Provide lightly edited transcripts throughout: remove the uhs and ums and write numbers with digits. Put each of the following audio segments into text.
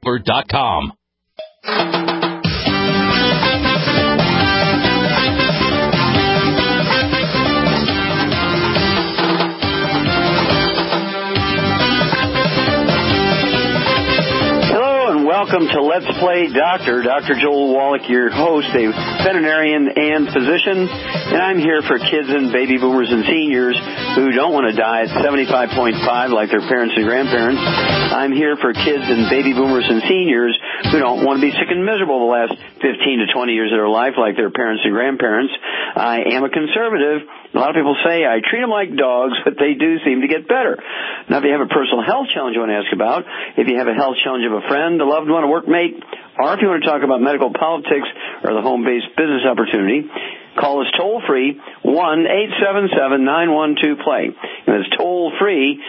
LetsPlayDoctor.com. Welcome to Let's Play Doctor. Dr. Joel Wallach, your host, a veterinarian and physician, and I'm here for kids and baby boomers and seniors who don't want to die at 75.5 like their parents and grandparents. I'm here for kids and baby boomers and seniors who don't want to be sick and miserable the last 15 to 20 years of their life like their parents and grandparents. I am a conservative. A lot of people say I treat them like dogs, but they do seem to get better. Now, if you have a personal health challenge you want to ask about, if you have a health challenge of a friend, a loved one, a workmate, or if you want to talk about medical politics or the home-based business opportunity, call us toll-free, 1-877-912-PLAY. And it's toll-free,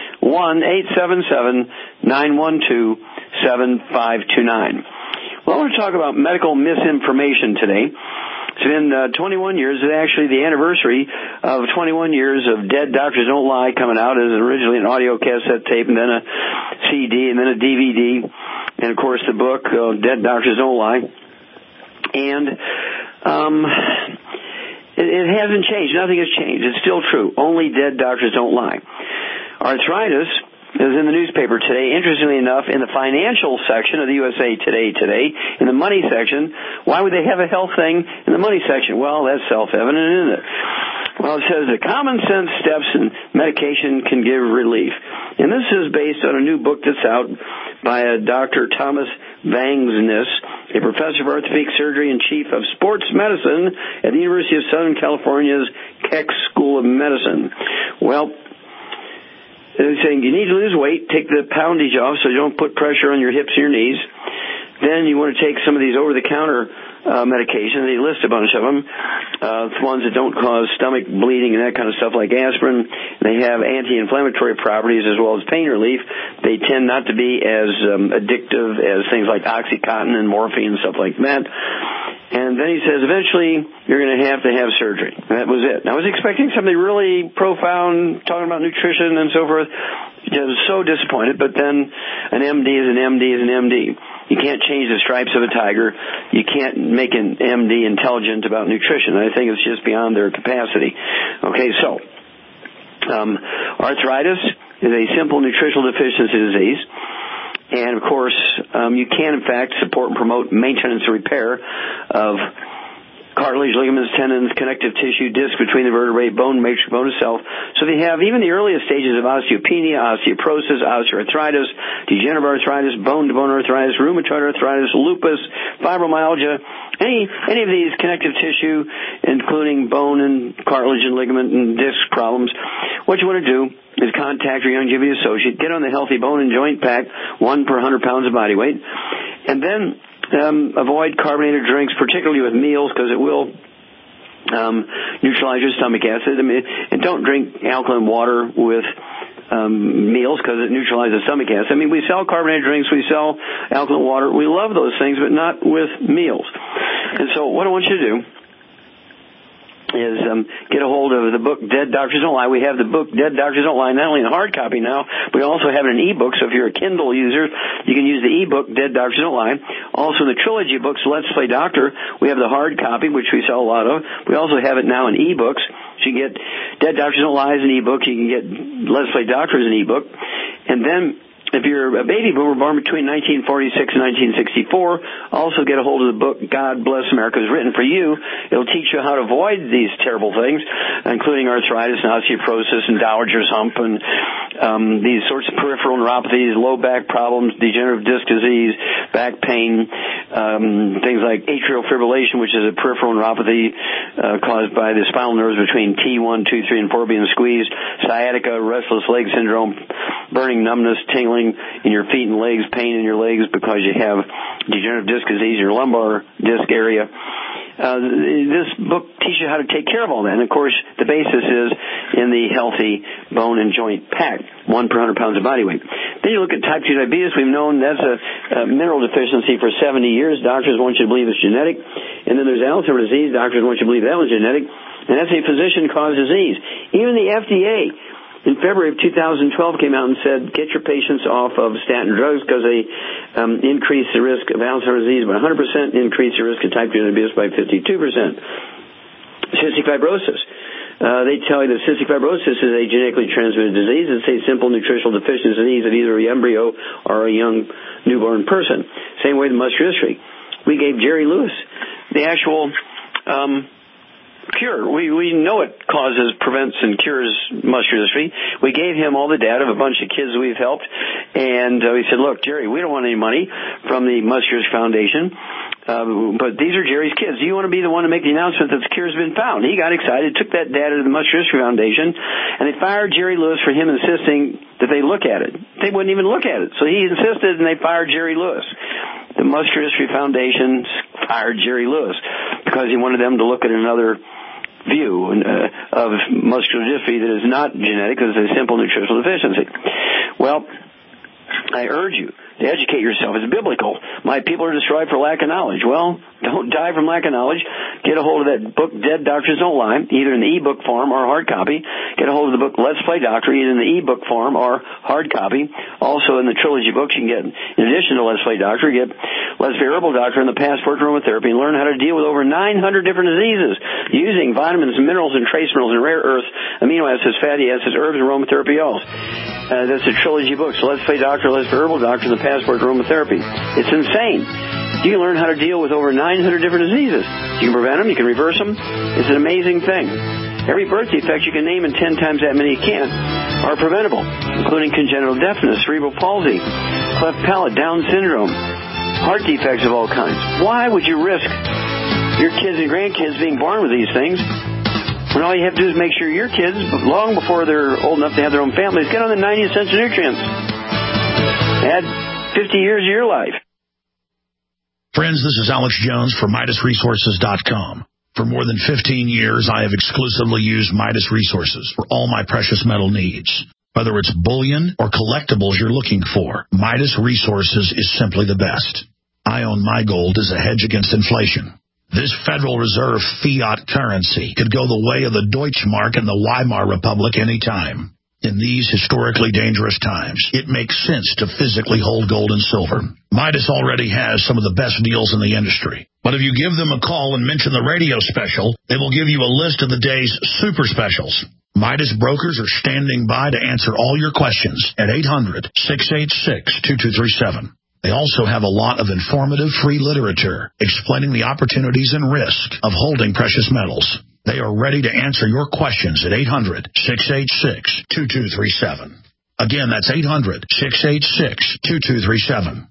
1-877-912-7529. Well, I want to talk about medical misinformation today. It's been 21 years. It's actually the anniversary of 21 years of Dead Doctors Don't Lie coming out as originally an audio cassette tape and then a CD and then a DVD. And, of course, the book, Dead Doctors Don't Lie. And it hasn't changed. Nothing has changed. It's still true. Only dead doctors don't lie. Arthritis is in the newspaper today. Interestingly enough, in the financial section of the USA Today, in the money section. Why would they have a health thing in the money section? Well, that's self-evident, isn't it? Well, it says that common sense steps and medication can give relief. And this is based on a new book that's out by Dr. Thomas Vangsness, a professor of orthopedic surgery and chief of sports medicine at the University of Southern California's Keck School of Medicine. Well, they're saying you need to lose weight, take the poundage off so you don't put pressure on your hips and your knees. Then you want to take some of these over-the-counter medications. They list a bunch of them. Ones that don't cause stomach bleeding and that kind of stuff like aspirin. They have anti-inflammatory properties as well as pain relief. They tend not to be as addictive as things like OxyContin and morphine and stuff like that. And then he says, eventually, you're going to have surgery. And that was it. And I was expecting something really profound, talking about nutrition and so forth. I was so disappointed, but then an MD is an MD is an MD. You can't change the stripes of a tiger. You can't make an MD intelligent about nutrition. I think it's just beyond their capacity. Okay, so arthritis is a simple nutritional deficiency disease. And, of course, you can, in fact, support and promote maintenance and repair of cartilage, ligaments, tendons, connective tissue, disc between the vertebrae, bone matrix, bone itself. So they have even the earliest stages of osteopenia, osteoporosis, osteoarthritis, degenerative arthritis, bone-to-bone arthritis, rheumatoid arthritis, lupus, fibromyalgia, any of these connective tissue, including bone and cartilage and ligament and disc problems. What you want to do is contact your Youngevity associate, get on the Healthy Bone and Joint Pack, 1 per 100 pounds of body weight, and then avoid carbonated drinks, particularly with meals, because it will neutralize your stomach acid. And don't drink alkaline water with meals because it neutralizes stomach acid. We sell carbonated drinks, we sell alkaline water. We love those things, but not with meals. And so what I want you to do is get a hold of the book Dead Doctors Don't Lie. We have the book Dead Doctors Don't Lie, not only in hard copy now, we also have it in ebook. So if you're a Kindle user, you can use the ebook Dead Doctors Don't Lie. Also in the trilogy books Let's Play Doctor, we have the hard copy, which we sell a lot of. We also have it now in ebooks. So you can get Dead Doctors Don't Lie as an ebook. You can get Let's Play Doctor as an ebook. And then if you're a baby boomer born between 1946 and 1964, also get a hold of the book God Bless America. It's written for you. It'll teach you how to avoid these terrible things, including arthritis and osteoporosis and Dowager's hump and these sorts of peripheral neuropathies, low back problems, degenerative disc disease, back pain, things like atrial fibrillation, which is a peripheral neuropathy caused by the spinal nerves between T1, 2, 3, and 4 being squeezed, sciatica, restless leg syndrome, burning numbness, tingling in your feet and legs, pain in your legs because you have degenerative disc disease in your lumbar disc area. This book teaches you how to take care of all that. And, of course, the basis is in the Healthy Bone and Joint Pack, 1 per 100 pounds of body weight. Then you look at type 2 diabetes. We've known that's a mineral deficiency for 70 years. Doctors want you to believe it's genetic. And then there's Alzheimer's disease. Doctors want you to believe that was genetic. And that's a physician-caused disease. Even the FDA in February of 2012 came out and said, get your patients off of statin drugs because they increase the risk of Alzheimer's disease by 100%, increase the risk of type 2 diabetes by 52%. Cystic fibrosis. They tell you that cystic fibrosis is a genetically transmitted disease. It's a simple nutritional deficiency disease of either an embryo or a young newborn person. Same way with muscular dystrophy. We gave Jerry Lewis the actual cure. We know it prevents and cures muscular dystrophy. We gave him all the data of a bunch of kids we've helped, and we said, look, Jerry, we don't want any money from the Muscular Dystrophy Foundation, but these are Jerry's kids. Do you want to be the one to make the announcement that the cure's been found? He got excited, took that data to the Muscular Dystrophy Foundation, and they fired Jerry Lewis for him insisting that they look at it. They wouldn't even look at it. So he insisted, and they fired Jerry Lewis. The Muscular Dystrophy Foundation fired Jerry Lewis because he wanted them to look at another view of muscular dystrophy that is not genetic, because it's a simple nutritional deficiency. Well, I urge you to educate yourself. It's biblical. My people are destroyed for lack of knowledge. Well, don't die from lack of knowledge. Get a hold of that book, Dead Doctors Don't Lie, either in the ebook form or hard copy. Get a hold of the book Let's Play Doctor, either in the ebook form or hard copy. Also in the trilogy books, you can get, in addition to Let's Play Doctor, get Let's Be Herbal Doctor and the Passport to Aromatherapy, and learn how to deal with over 900 different diseases using vitamins and minerals and trace minerals and rare earths, amino acids, fatty acids, herbs, and aromatherapy oils. That's a trilogy book. So Let's Play Doctor, Let's Be Herbal Doctor, and the Passport to Aromatherapy. It's insane. You can learn how to deal with over 900 different diseases. You can prevent them. You can reverse them. It's an amazing thing. Every birth defect you can name, and 10 times that many you can't, are preventable, including congenital deafness, cerebral palsy, cleft palate, Down syndrome, heart defects of all kinds. Why would you risk your kids and grandkids being born with these things when all you have to do is make sure your kids, long before they're old enough to have their own families, get on the 90 essential nutrients? Add 50 years of your life. Friends, this is Alex Jones for MidasResources.com. For more than 15 years, I have exclusively used Midas Resources for all my precious metal needs. Whether it's bullion or collectibles you're looking for, Midas Resources is simply the best. I own my gold as a hedge against inflation. This Federal Reserve fiat currency could go the way of the Deutschmark and the Weimar Republic any time. In these historically dangerous times, it makes sense to physically hold gold and silver. Midas already has some of the best deals in the industry. But if you give them a call and mention the radio special, they will give you a list of the day's super specials. Midas brokers are standing by to answer all your questions at 800-686-2237. They also have a lot of informative free literature explaining the opportunities and risk of holding precious metals. They are ready to answer your questions at 800-686-2237. Again, that's 800-686-2237.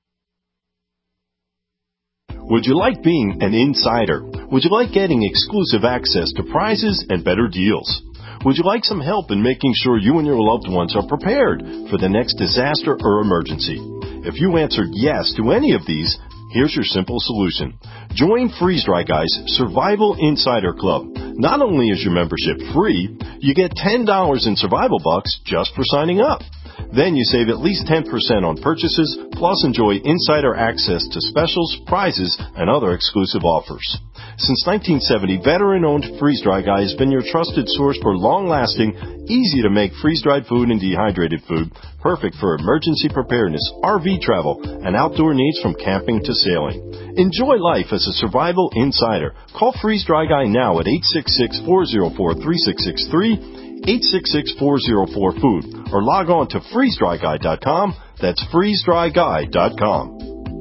Would you like being an insider? Would you like getting exclusive access to prizes and better deals? Would you like some help in making sure you and your loved ones are prepared for the next disaster or emergency? If you answered yes to any of these, here's your simple solution. Join Freeze Dry Guy's Survival Insider Club. Not only is your membership free, you get $10 in survival bucks just for signing up. Then you save at least 10% on purchases, plus enjoy insider access to specials, prizes, and other exclusive offers. Since 1970, veteran-owned Freeze Dry Guy has been your trusted source for long-lasting, easy-to-make freeze-dried food and dehydrated food, perfect for emergency preparedness, RV travel, and outdoor needs from camping to sailing. Enjoy life as a survival insider. Call Freeze Dry Guy now at 866-404-3663, 866-404-FOOD, or log on to freezedryguy.com. That's freezedryguy.com.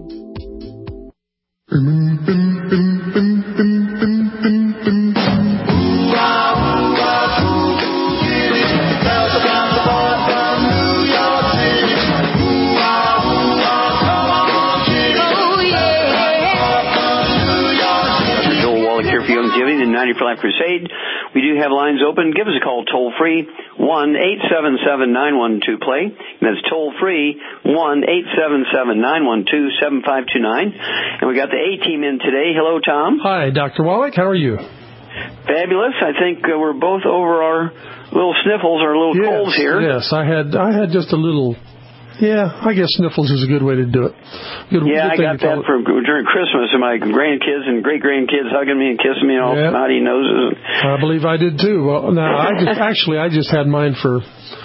The 90 for Life Crusade. We do have lines open. Give us a call toll-free, 1-877-912-PLAY. That's toll-free, 1-877-912-7529. And we got the A-team in today. Hello, Tom. Hi, Dr. Wallach. How are you? Fabulous. I think we're both over our little sniffles, our little colds here. Yes, I had just a little Yeah, I guess sniffles is a good way to do it. Good I got that during Christmas, and my grandkids and great-grandkids hugging me and kissing me, all snotty noses. I believe I did, too. Well, now, I just had mine for,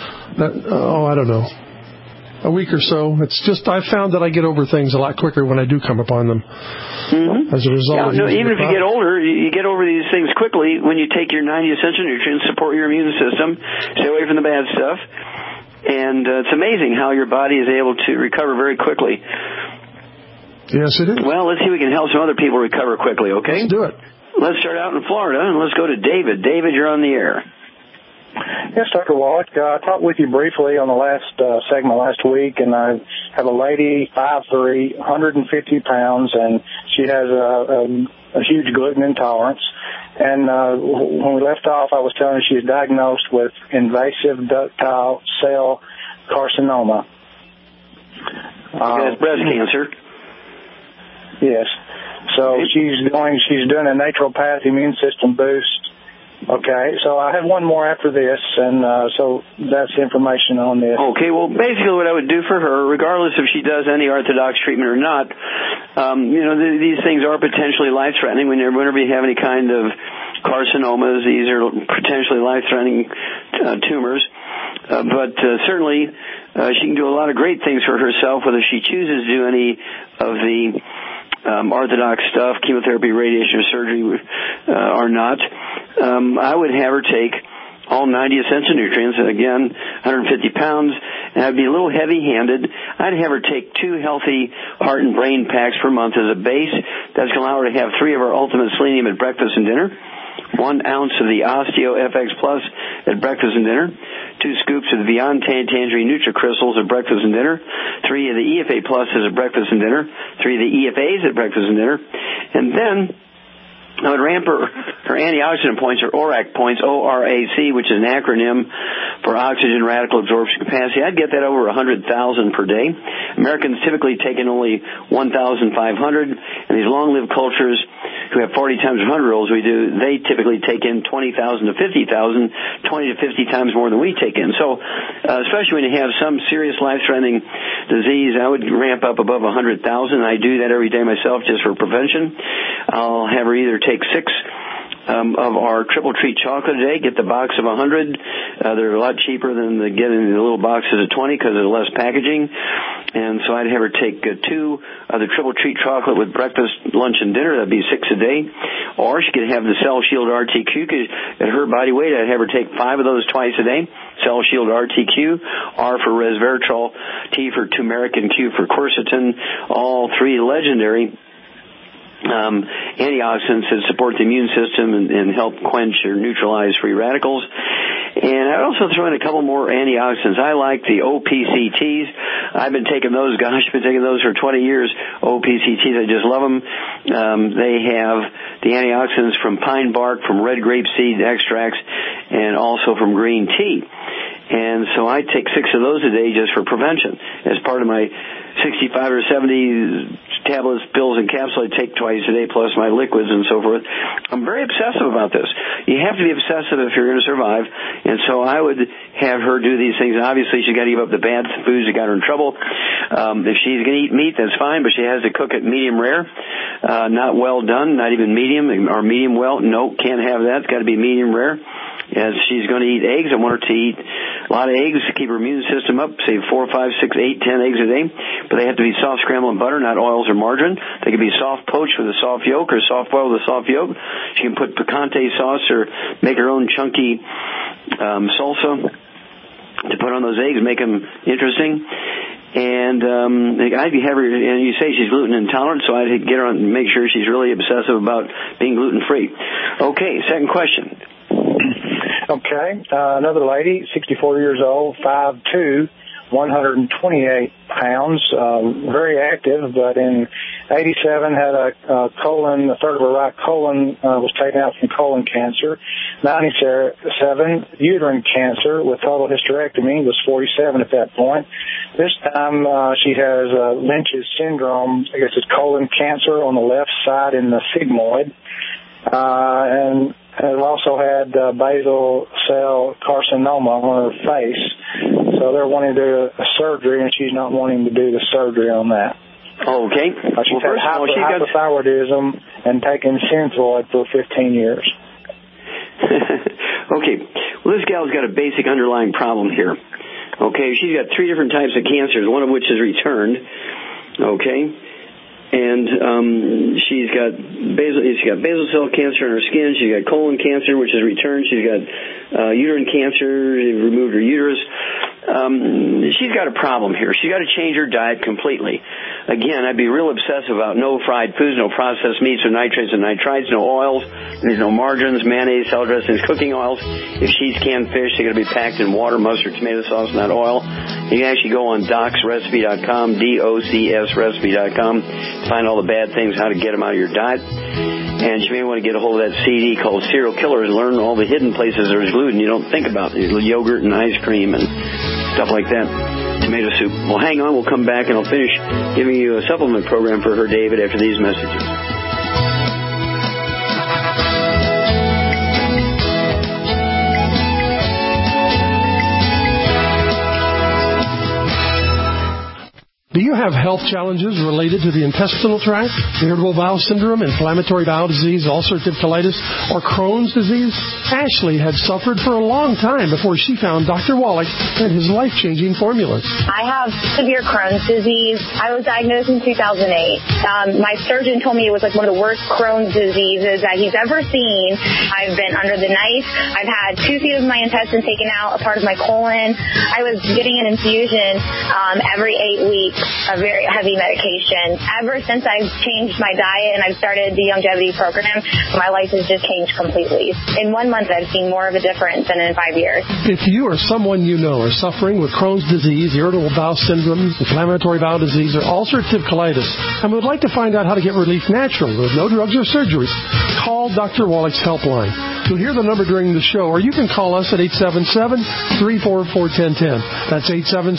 I don't know, a week or so. It's just, I found that I get over things a lot quicker when I do come upon them. Mm-hmm. As a result even if you get older, you get over these things quickly when you take your 90 essential nutrients, support your immune system, stay away from the bad stuff. And it's amazing how your body is able to recover very quickly. Yes, it is. Well, let's see if we can help some other people recover quickly, okay? Let's do it. Let's start out in Florida, and let's go to David. David, you're on the air. Yes, Dr. Wallach. I talked with you briefly on the last segment last week, and I have a lady, 5'3", 150 pounds, and she has a huge gluten intolerance. And when we left off, I was telling her she was diagnosed with invasive ductile cell carcinoma. That's breast cancer. Yes. So she's doing a naturopath immune system boost. Okay, so I have one more after this, and so that's the information on this. Okay, well, basically what I would do for her, regardless if she does any orthodox treatment or not, these things are potentially life-threatening. Whenever you have any kind of carcinomas, these are potentially life-threatening tumors. But certainly she can do a lot of great things for herself, whether she chooses to do any of the orthodox stuff, chemotherapy, radiation, or surgery, or not. I would have her take all 90 essential nutrients, again, 150 pounds, and I'd be a little heavy-handed. I'd have her take 2 healthy heart and brain packs per month as a base. That's going to allow her to have 3 of our ultimate selenium at breakfast and dinner, 1 ounce of the Osteo FX Plus at breakfast and dinner, 2 scoops of the Beyond Tangerine NutriCrystals at breakfast and dinner, 3 of the EFA Pluses at breakfast and dinner, 3 of the EFAs at breakfast and dinner, and then I would ramp her antioxidant points, or ORAC points, ORAC, which is an acronym for oxygen radical absorption capacity. I'd get that over 100,000 per day. Americans typically take in only 1,500, and these long-lived cultures who have 40 times 100-year-olds we do, they typically take in 20,000 to 50,000, 20 to 50 times more than we take in. So, especially when you have some serious life-threatening disease, I would ramp up above 100,000. I do that every day myself just for prevention. I'll have her either take 6 of our triple treat chocolate a day, get the box of 100. They're a lot cheaper than getting the little boxes of 20 because of less packaging. And so I'd have her take 2 of the triple treat chocolate with breakfast, lunch, and dinner. That'd be 6 a day. Or she could have the Cell Shield RTQ, because at her body weight, I'd have her take 5 of those twice a day. Cell Shield RTQ, R for resveratrol, T for turmeric, and Q for quercetin. All 3 legendary antioxidants that support the immune system and help quench or neutralize free radicals. And I'd also throw in a couple more antioxidants. I like the OPCTs. I've been taking those, for 20 years. OPCTs, I just love them. They have the antioxidants from pine bark, from red grape seed extracts, and also from green tea. And so I take 6 of those a day just for prevention. As part of my 65 or 70 tablets, pills, and capsules I take twice a day, plus my liquids and so forth. I'm very obsessive about this. You have to be obsessive if you're going to survive. And so I would have her do these things. Obviously, she's got to give up the bad foods that got her in trouble. If she's going to eat meat, that's fine, but she has to cook it medium rare, not well done, not even medium, or medium well. No, can't have that. It's got to be medium rare. As she's going to eat eggs, I want her to eat a lot of eggs to keep her immune system up, say 4, 5, 6, 8, 10 eggs a day. But they have to be soft scrambled in butter, not oils or margarine. They can be soft poached with a soft yolk, or soft boiled with a soft yolk. She can put picante sauce or make her own chunky salsa to put on those eggs, make them interesting. And I'd have her, and you say she's gluten intolerant, so I'd get her on, make sure she's really obsessive about being gluten free. Okay, second question. Okay, another lady, 64 years old, 5'2", 128 pounds, very active, but in 87 had a third of her right colon was taken out from colon cancer. 97, uterine cancer with total hysterectomy, was 47 at that point. This time she has Lynch's syndrome, I guess it's colon cancer on the left side in the sigmoid. And has also had basal cell carcinoma on her face. So they're wanting to do a surgery, and she's not wanting to do the surgery on that. Okay. She's had hypothyroidism and taken Synthroid for 15 years. Okay. Well, this gal's got a basic underlying problem here. Okay. She's got 3 different types of cancers, one of which is returned. Okay. And she's got basal cell cancer in her skin. She's got colon cancer, which is returned. She's got uterine cancer. They've removed her uterus. She's got a problem here. She's got to change her diet completely. Again, I'd be real obsessive about no fried foods, no processed meats or nitrates and nitrites, no oils. There's no margarines, mayonnaise, salad dressings, cooking oils. If she's canned fish, they're going to be packed in water, mustard, tomato sauce, not oil. You can actually go on docsrecipe.com, DOCSrecipe.com, to find all the bad things, how to get them out of your diet. And you may want to get a hold of that CD called Serial Killer and learn all the hidden places there's gluten you don't think about. Yogurt and ice cream and stuff like that. Tomato soup. Well, hang on. We'll come back and I'll finish giving you a supplement program for her, David, after these messages. Do you have health challenges related to the intestinal tract, irritable bowel syndrome, inflammatory bowel disease, ulcerative colitis, or Crohn's disease? Ashley had suffered for a long time before she found Dr. Wallach and his life-changing formulas. I have severe Crohn's disease. I was diagnosed in 2008. My surgeon told me it was like one of the worst Crohn's diseases that he's ever seen. I've been under the knife. I've had 2 feet of my intestine taken out, a part of my colon. I was getting an infusion every 8 weeks. A very heavy medication. Ever since I've changed my diet and I've started the longevity program, my life has just changed completely. In 1 month, I've seen more of a difference than in 5 years. If you or someone you know are suffering with Crohn's disease, irritable bowel syndrome, inflammatory bowel disease, or ulcerative colitis, and would like to find out how to get relief naturally with no drugs or surgeries, call Dr. Wallach's helpline. You'll hear the number during the show, or you can call us at 877-344-1010. That's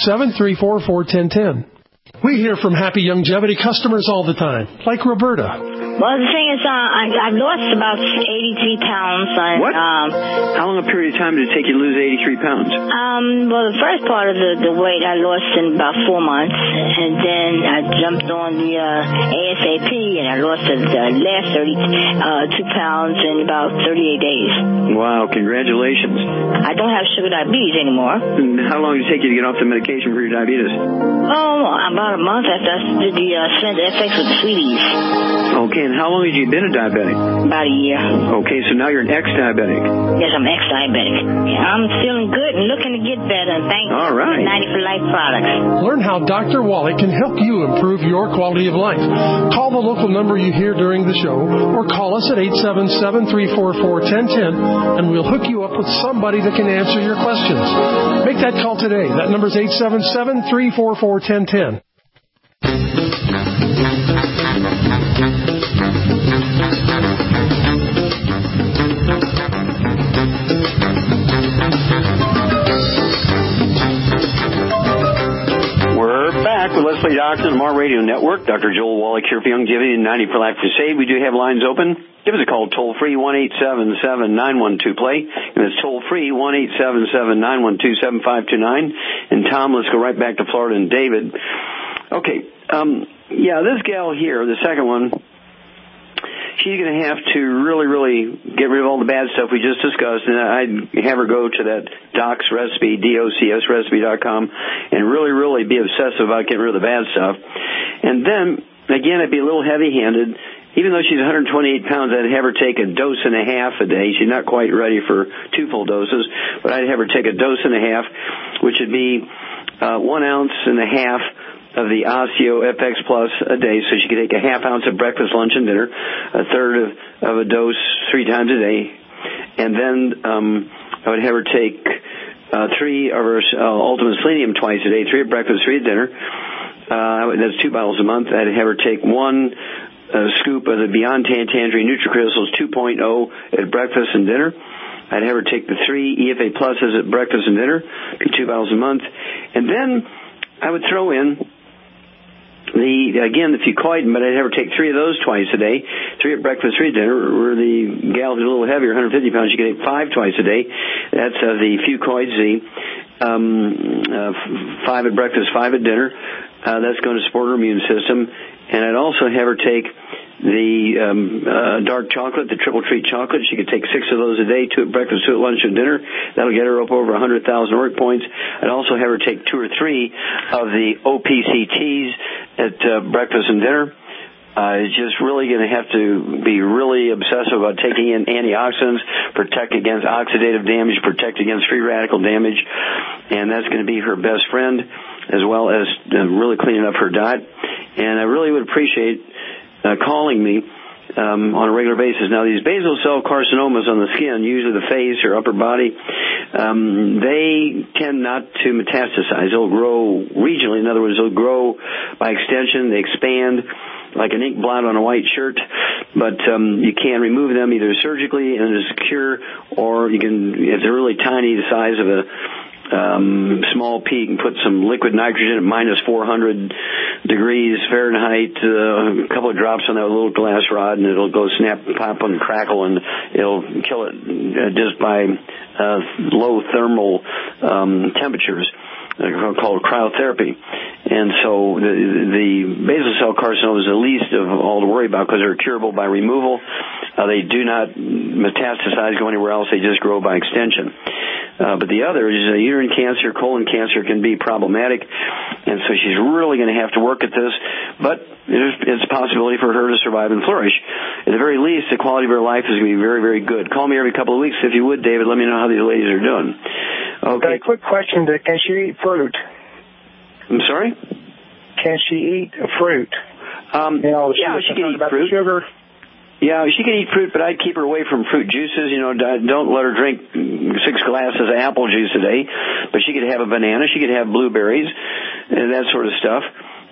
877-344-1010. We hear from Happy Longevity customers all the time, like Roberta. Well, the thing is, I've lost about 83 pounds. What? How long a period of time did it take you to lose 83 pounds? Well, the first part of the weight I lost in about 4 months, and then I jumped on the ASAP, and I lost the last 32 pounds in about 38 days. Wow, congratulations. I don't have sugar diabetes anymore. And how long did it take you to get off the medication for your diabetes? Oh, about a month after I did the Slender FX with the sweeties. Okay, and how long have you been a diabetic? About a year. Okay, so now you're an ex-diabetic. Yes, I'm ex-diabetic. Yeah, I'm feeling good and looking to get better, and thanks All right. to 90 for Life products. Learn how Dr. Wallach can help you improve your quality of life. Call the local number you hear during the show, or call us at 877-344-1010, and we'll hook you up with somebody that can answer your questions. Make that call today. That number is 877-344-1010. We're back with Let's Play Doctor on the Mar Radio Network. Dr. Joel Wallach here for Longevity and 90 for Life Crusade. We do have lines open. Give us a call toll-free, 1-877-912-PLAY. And it's toll-free, 1-877-912-7529. And Tom, let's go right back to Florida and David. Okay, this gal here, the second one, she's going to have to really get rid of all the bad stuff we just discussed, and I'd have her go to that Doc's Recipe, DOCSrecipe.com, and really be obsessive about getting rid of the bad stuff. And then, again, I'd be a little heavy-handed. Even though she's 128 pounds, I'd have her take a dose and a half a day. She's not quite ready for 2 full doses, but I'd have her take a dose and a half, which would be 1.5 ounces of the Osteo FX Plus a day, so she could take a half ounce of breakfast, lunch, and dinner, a third of a dose 3 times a day, and then I would have her take 3 of her Ultimate Selenium twice a day, 3 at breakfast, 3 at dinner. That's 2 bottles a month. I'd have her take 1 scoop of the Beyond Tangerine NutriCrystals 2.0 at breakfast and dinner. I'd have her take the 3 EFA Pluses at breakfast and dinner, be 2 bottles a month, and then I would throw in the fucoidan, but I'd have her take 3 of those twice a day, 3 at breakfast, 3 at dinner. Where the gal who's a little heavier, 150 pounds, she could take 5 twice a day. That's the Fucoid Z. 5 at breakfast, 5 at dinner. That's going to support her immune system. And I'd also have her take the dark chocolate, the triple treat chocolate. She could take 6 of those a day, 2 at breakfast, 2 at lunch and dinner. That'll get her up over 100,000 ORAC points. I'd also have her take 2 or 3 of the OPCTs at breakfast and dinner. Just really going to have to be really obsessive about taking in antioxidants, protect against oxidative damage, protect against free radical damage, and that's going to be her best friend, as well as really cleaning up her diet. And I really would appreciate calling me on a regular basis. Now, these basal cell carcinomas on the skin, usually the face or upper body, they tend not to metastasize. They'll grow regionally. In other words, they'll grow by extension. They expand like an ink blot on a white shirt, but you can remove them either surgically and it's secure, or you can, if they're really tiny, the size of a small pea, you can put some liquid nitrogen at minus 400 degrees Fahrenheit, a couple of drops on that little glass rod, and it'll go snap, pop, and crackle, and it'll kill it just by low thermal temperatures, called cryotherapy. And so the basal cell carcinoma is the least of all to worry about because they're curable by removal. They do not metastasize, go anywhere else. They just grow by extension. But the other is uterine cancer, colon cancer can be problematic, and so she's really going to have to work at this. But it's a possibility for her to survive and flourish. At the very least, the quality of her life is going to be very, very good. Call me every couple of weeks if you would, David. Let me know how these ladies are doing. Okay. A quick question: can she eat fruit? I'm sorry? Can she eat fruit? Yeah, she can eat fruit. Sugar. Yeah, she can eat fruit, but I'd keep her away from fruit juices. Don't let her drink 6 glasses of apple juice a day. But she could have a banana. She could have blueberries, and that sort of stuff.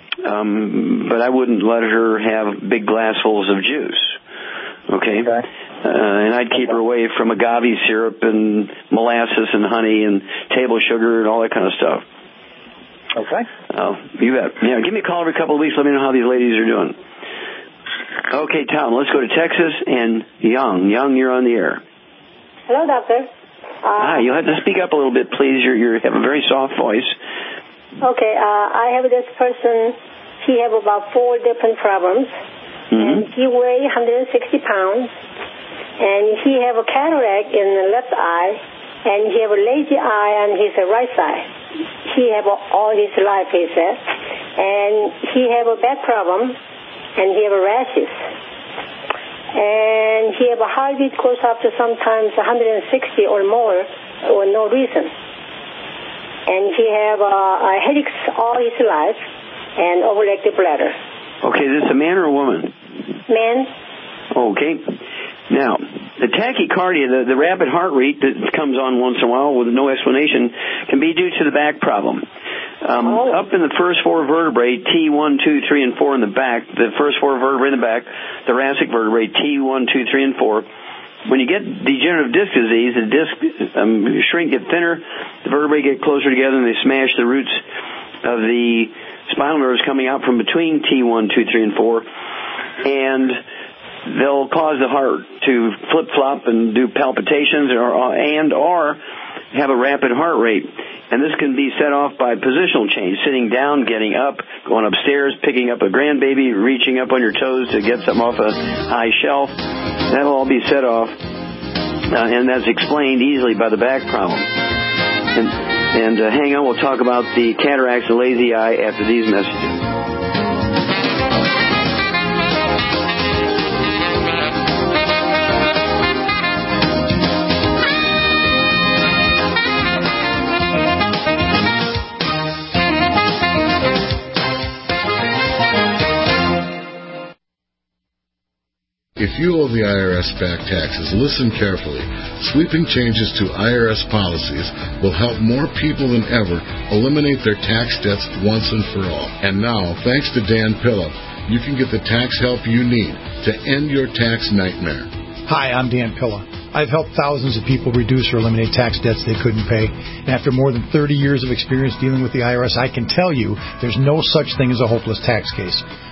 But I wouldn't let her have big glassfuls of juice. Okay? And I'd keep her away from agave syrup and molasses and honey and table sugar and all that kind of stuff. Okay. Oh, you bet. Yeah, give me a call every couple of weeks. Let me know how these ladies are doing. Okay, Tom, let's go to Texas and Young. Young, you're on the air. Hello, doctor. Hi, you'll have to speak up a little bit, please. You have a very soft voice. Okay, I have this person. He have about 4 different problems. And he weighs 160 pounds. And he have a cataract in the left eye. And he have a lazy eye on his right side. He have all his life, he said. And he have a back problem. And he have a rashes. And he have a heartbeat goes up to sometimes 160 or more for no reason. And he have headaches all his life and overactive bladder. Okay, is this a man or a woman? Man. Okay. Now, the tachycardia, the rapid heart rate that comes on once in a while with no explanation, can be due to the back problem. Up in the first 4 vertebrae, T1, 2, 3, and 4 in the back, the first 4 vertebrae in the back, thoracic vertebrae, T1, 2, 3, and 4, when you get degenerative disc disease, the disc shrink, get thinner, the vertebrae get closer together, and they smash the roots of the spinal nerves coming out from between T1, 2, 3, and 4, and they'll cause the heart to flip-flop and do palpitations or have a rapid heart rate. And this can be set off by positional change, sitting down, getting up, going upstairs, picking up a grandbaby, reaching up on your toes to get something off a high shelf. That'll all be set off, and that's explained easily by the back problem. And hang on, we'll talk about the cataracts and lazy eye after these messages. If you owe the IRS back taxes, listen carefully. Sweeping changes to IRS policies will help more people than ever eliminate their tax debts once and for all. And now, thanks to Dan Pilla, you can get the tax help you need to end your tax nightmare. Hi, I'm Dan Pilla. I've helped thousands of people reduce or eliminate tax debts they couldn't pay. And after more than 30 years of experience dealing with the IRS, I can tell you there's no such thing as a hopeless tax case.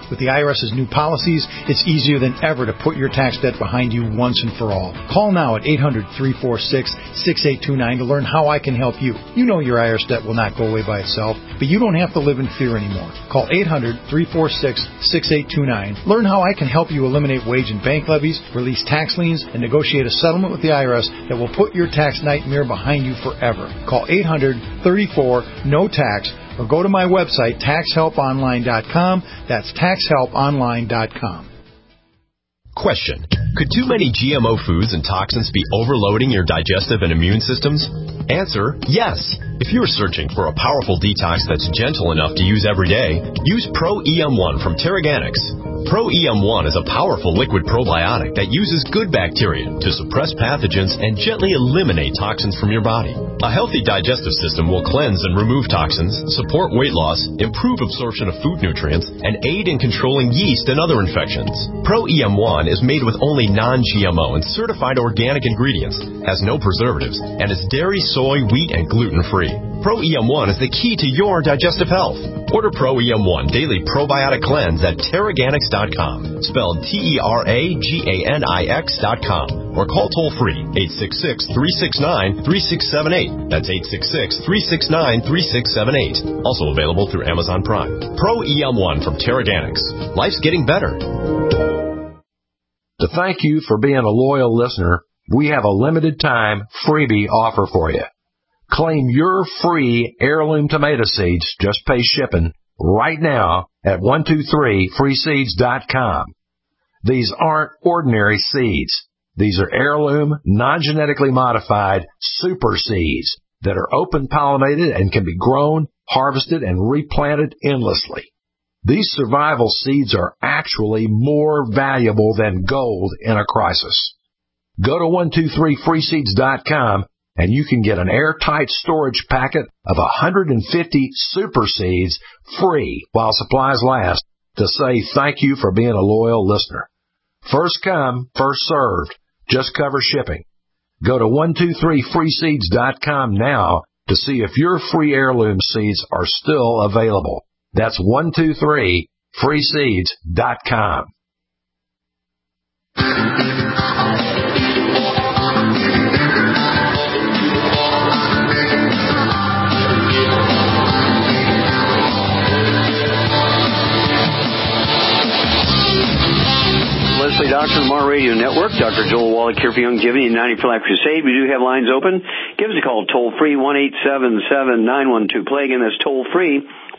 With the IRS's new policies, it's easier than ever to put your tax debt behind you once and for all. Call now at 800-346-6829 to learn how I can help you. You know your IRS debt will not go away by itself, but you don't have to live in fear anymore. Call 800-346-6829. Learn how I can help you eliminate wage and bank levies, release tax liens, and negotiate a settlement with the IRS that will put your tax nightmare behind you forever. Call 800-34-NO-TAX or go to my website, taxhelponline.com. That's taxhelponline.com. Question. Could too many GMO foods and toxins be overloading your digestive and immune systems? Answer, yes. If you're searching for a powerful detox that's gentle enough to use every day, use Pro-EM1 from Terraganics. Pro-EM1 is a powerful liquid probiotic that uses good bacteria to suppress pathogens and gently eliminate toxins from your body. A healthy digestive system will cleanse and remove toxins, support weight loss, improve absorption of food nutrients, and aid in controlling yeast and other infections. Pro-EM1 is made with only non-GMO and certified organic ingredients, has no preservatives, and is dairy, soy, wheat, and gluten-free. Pro-EM1 is the key to your digestive health. Order Pro-EM1 Daily Probiotic Cleanse at Terraganics.com, spelled Terraganix.com, or call toll-free 866-369-3678. That's 866-369-3678. Also available through Amazon Prime. Pro-EM1 from Terraganics. Life's getting better. To thank you for being a loyal listener, we have a limited time freebie offer for you. Claim your free heirloom tomato seeds, just pay shipping, right now at 123freeseeds.com. These aren't ordinary seeds. These are heirloom, non-genetically modified super seeds that are open pollinated and can be grown, harvested, and replanted endlessly. These survival seeds are actually more valuable than gold in a crisis. Go to 123freeseeds.com and you can get an airtight storage packet of 150 super seeds free while supplies last to say thank you for being a loyal listener. First come, first served. Just cover shipping. Go to 123freeseeds.com now to see if your free heirloom seeds are still available. That's 123freeseeds.com. Leslie Doctor, the Mar Radio Network. Dr. Joel Wallach here for Youngevity and 90 for Life Crusade. We do have lines open. Give us a call, toll-free, 1-877-912-PLAY. Again, that's toll-free,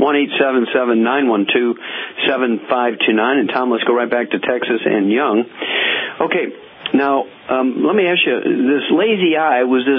1-877-912-7529. And Tom, let's go right back to Texas and Young. Okay, now, let me ask you, this lazy eye, was this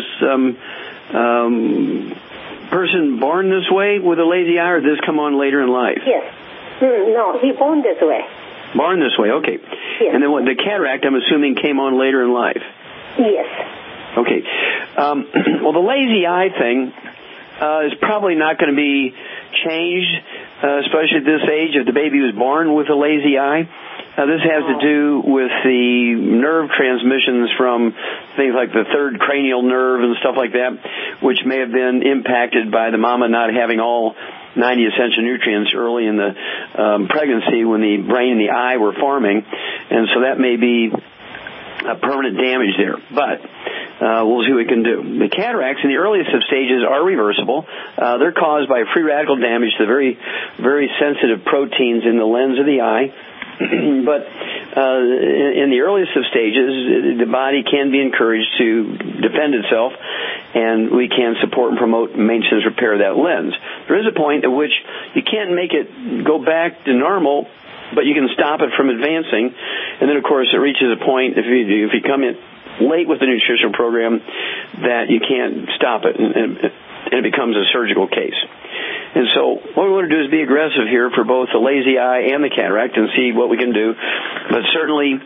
person born this way with a lazy eye, or did this come on later in life? Yes. No, he born this way. Born this way, okay. Yes. And then what, the cataract, I'm assuming, came on later in life? Yes. Okay. Well, the lazy eye thing is probably not going to be changed, especially at this age, if the baby was born with a lazy eye. This has to do with the nerve transmissions from things like the third cranial nerve and stuff like that, which may have been impacted by the mama not having all 90 essential nutrients early in the pregnancy when the brain and the eye were forming. And so that may be a permanent damage there. But we'll see what we can do. The cataracts in the earliest of stages are reversible. They're caused by free radical damage to the very, very sensitive proteins in the lens of the eye. But in the earliest of stages, the body can be encouraged to defend itself, and we can support and promote maintenance repair of that lens. There is a point at which you can't make it go back to normal, but you can stop it from advancing. And then, of course, it reaches a point, if you come in late with the nutritional program, that you can't stop it, and it becomes a surgical case. And so what we want to do is be aggressive here for both the lazy eye and the cataract and see what we can do. But certainly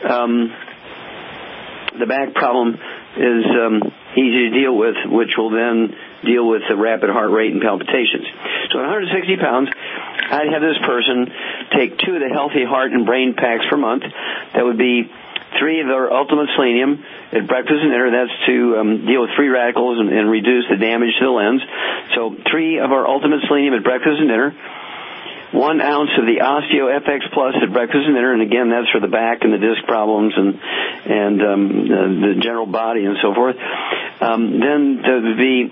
the back problem is easy to deal with, which will then deal with the rapid heart rate and palpitations. So at 160 pounds, I'd have this person take 2 of the Healthy Heart and Brain Packs per month. That would be 3 of our Ultimate Selenium at breakfast and dinner. That's to deal with free radicals and reduce the damage to the lens. So 3 of our Ultimate Selenium at breakfast and dinner. 1 ounce of the Osteo FX Plus at breakfast and dinner, and again, that's for the back and the disc problems and the general body and so forth. Then the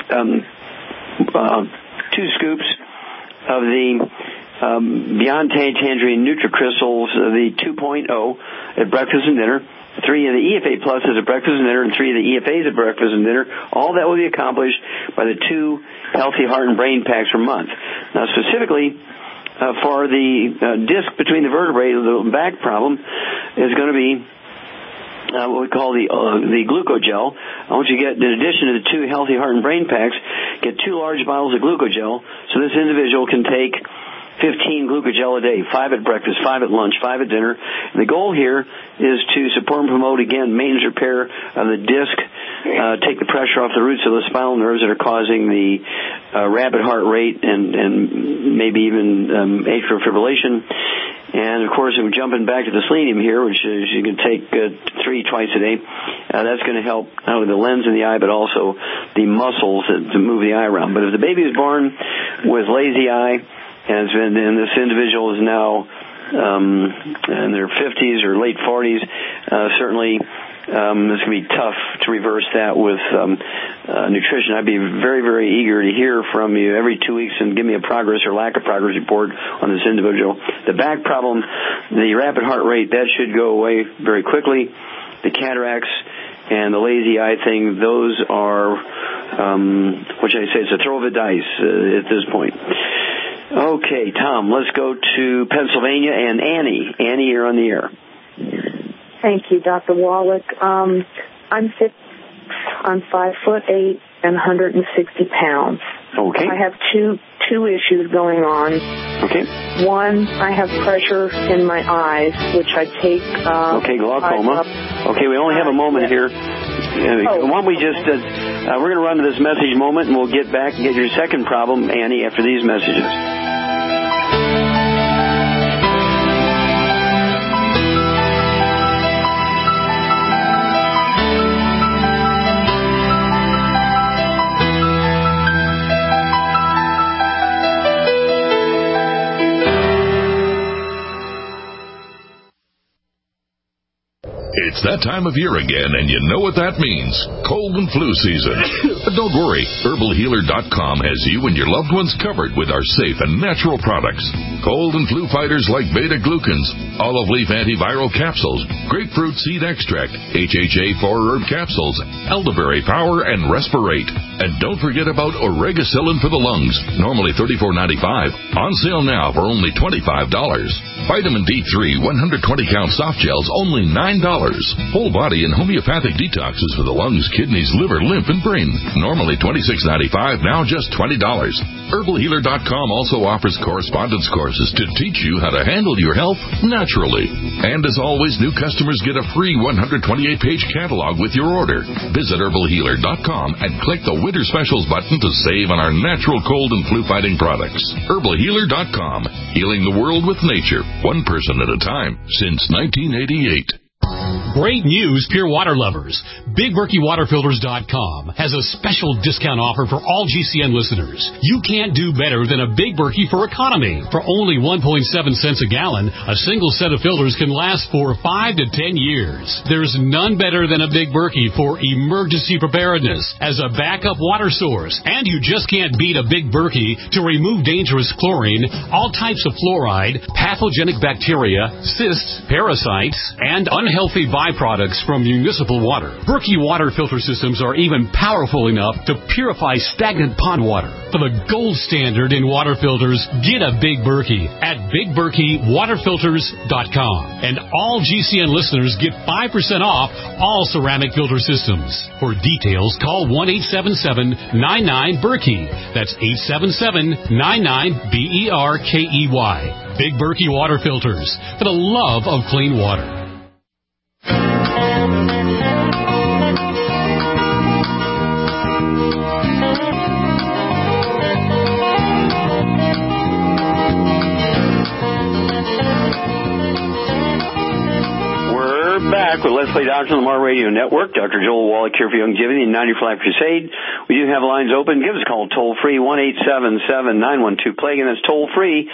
2 scoops of the Beyond Tangerine NutriCrystals, the 2.0 at breakfast and dinner. 3 of the EFA Pluses at breakfast and dinner, and 3 of the EFAs at breakfast and dinner. All that will be accomplished by the 2 Healthy Heart and Brain Packs per month. Now, specifically for the disc between the vertebrae, the back problem is going to be what we call the glucogel. I want you to get, in addition to the 2 Healthy Heart and Brain Packs, get 2 large bottles of glucogel so this individual can take 15 glucogel a day, 5 at breakfast, 5 at lunch, 5 at dinner. And the goal here is to support and promote, again, maintenance repair of the disc, take the pressure off the roots of the spinal nerves that are causing the rapid heart rate and maybe even atrial fibrillation. And, of course, we're jumping back to the selenium here, which is you can take 3 twice a day. That's going to help not only the lens in the eye, but also the muscles to move the eye around. But if the baby is born with lazy eye, and this individual is now in their 50s or late 40s, certainly it's going to be tough to reverse that with nutrition. I'd be very, very eager to hear from you every 2 weeks and give me a progress or lack of progress report on this individual. The back problem, the rapid heart rate, that should go away very quickly. The cataracts and the lazy eye thing, those are, what should I say, it's a throw of the dice at this point. Okay, Tom, let's go to Pennsylvania and Annie. Annie, you're on the air. Thank you, Dr. Wallach. I'm 5'8" and 160 pounds. Okay. I have two issues going on. Okay. One, I have pressure in my eyes, which I take. Okay, glaucoma. Okay, we only have a moment here. Why don't we just, we're going to run to this message moment, and we'll get back and get your second problem, Annie, after these messages. It's that time of year again, and you know what that means. Cold and flu season. But don't worry. HerbalHealer.com has you and your loved ones covered with our safe and natural products. Cold and flu fighters like beta-glucans, olive leaf antiviral capsules, grapefruit seed extract, HHA 4-herb capsules, elderberry power, and Respirate. And don't forget about Oregacillin for the lungs, normally $34.95. On sale now for only $25. Vitamin D3 120-count soft gels, only $9. Whole body and homeopathic detoxes for the lungs, kidneys, liver, lymph, and brain. Normally $26.95, now just $20. HerbalHealer.com also offers correspondence courses to teach you how to handle your health naturally. And as always, new customers get a free 128-page catalog with your order. Visit HerbalHealer.com and click the Winter Specials button to save on our natural cold and flu-fighting products. HerbalHealer.com, healing the world with nature, one person at a time, since 1988. Great news, pure water lovers. BigBerkeyWaterFilters.com has a special discount offer for all GCN listeners. You can't do better than a Big Berkey for economy. For only 1.7 cents a gallon, a single set of filters can last for 5 to 10 years. There's none better than a Big Berkey for emergency preparedness as a backup water source. And you just can't beat a Big Berkey to remove dangerous chlorine, all types of fluoride, pathogenic bacteria, cysts, parasites, and unhealthy byproducts from municipal water. Berkey water filter systems are even powerful enough to purify stagnant pond water. For the gold standard in water filters, get a Big Berkey at BigBerkeyWaterFilters.com. And all GCN listeners get 5% off all ceramic filter systems. For details, call 1-877-99-BERKEY. That's 877-99-BERKEY. Big Berkey Water Filters, for the love of clean water. back with Let's Play Doctor on the Mar Radio Network. Dr. Joel Wallach here for Longevity and 90 for Life Crusade. We do have lines open. Give us a call toll-free, 1-877-912-PLAGUE. And that's toll-free,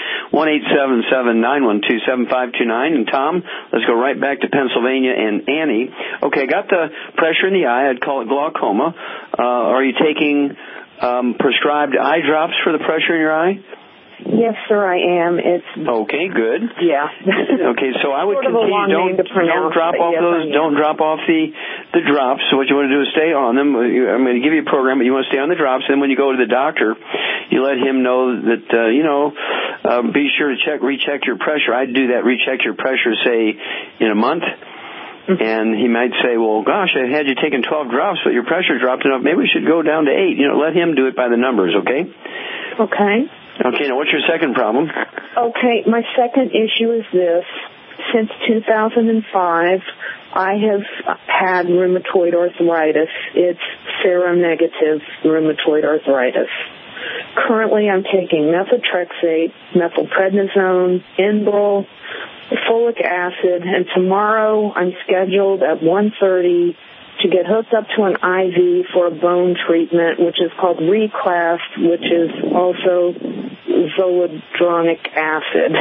1-877-912-7529. And Tom, let's go right back to Pennsylvania and Annie. Okay, got the pressure in the eye. I'd call it glaucoma. Are you taking prescribed eye drops for the pressure in your eye? Yes, sir, I am. It's okay. Good. Yeah. Okay, so I would sort of continue. Don't drop off those. Don't drop off the drops. So what you want to do is stay on them. I'm going to give you a program, but you want to stay on the drops. Then when you go to the doctor, you let him know that be sure to recheck your pressure. I'd do that. Recheck your pressure, say in a month. And he might say, well, gosh, I had you taking 12 drops, but your pressure dropped enough. Maybe we should go down to 8. Let him do it by the numbers, okay? Okay. Okay, now what's your second problem? Okay, my second issue is this. Since 2005, I have had rheumatoid arthritis. It's seronegative rheumatoid arthritis. Currently, I'm taking methotrexate, methylprednisone, Enbrel, folic acid, and tomorrow I'm scheduled at 1:30 to get hooked up to an IV for a bone treatment, which is called Reclast, which is also zoledronic acid.